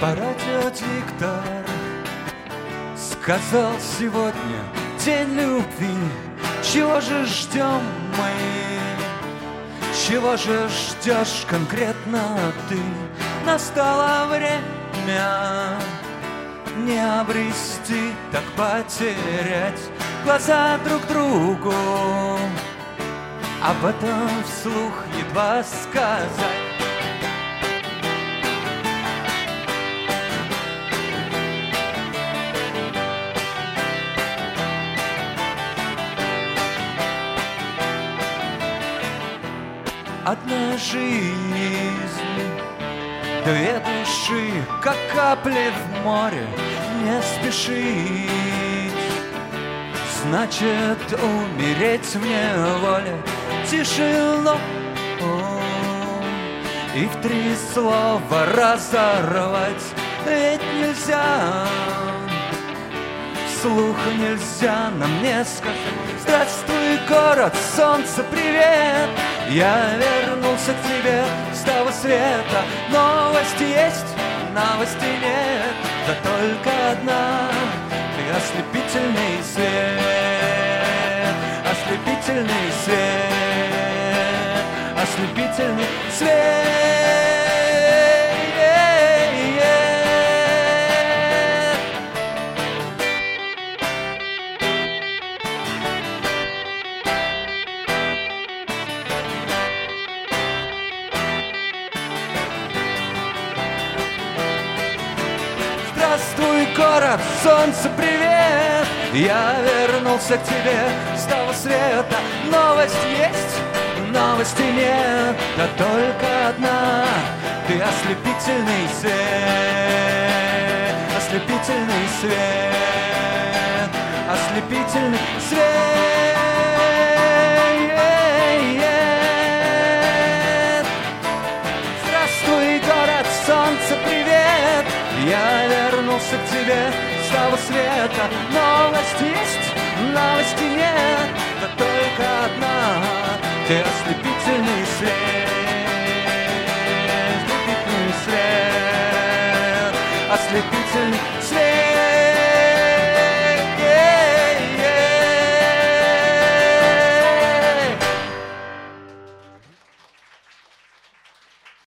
По радио диктор сказал сегодня день любви. Чего же ждем мы? Чего же ждешь конкретно ты? Настало время не обрести, так потерять глаза друг другу. Об этом вслух едва сказать. Одна жизнь, две души, как капли в море. Не спешить значит умереть в неволе. Тишину и в 3 слова разорвать. Ведь нельзя, вслух нельзя нам не сказать: здравствуй, город, солнце, привет. Я вернулся к тебе с того света. Новости есть, новости нет, да только одна: ты ослепительный свет, ослепительный свет, ослепительный свет. Здравствуй, город, солнце, привет. Я вернулся к тебе с того света. Новость есть, новости нет, да только одна: ты ослепительный свет, ослепительный свет, ослепительный свет. Здравствуй, город, солнце, привет. Я вернулся к тебе с того света. Новости есть, новости нет, да только одна: ты ослепительный свет.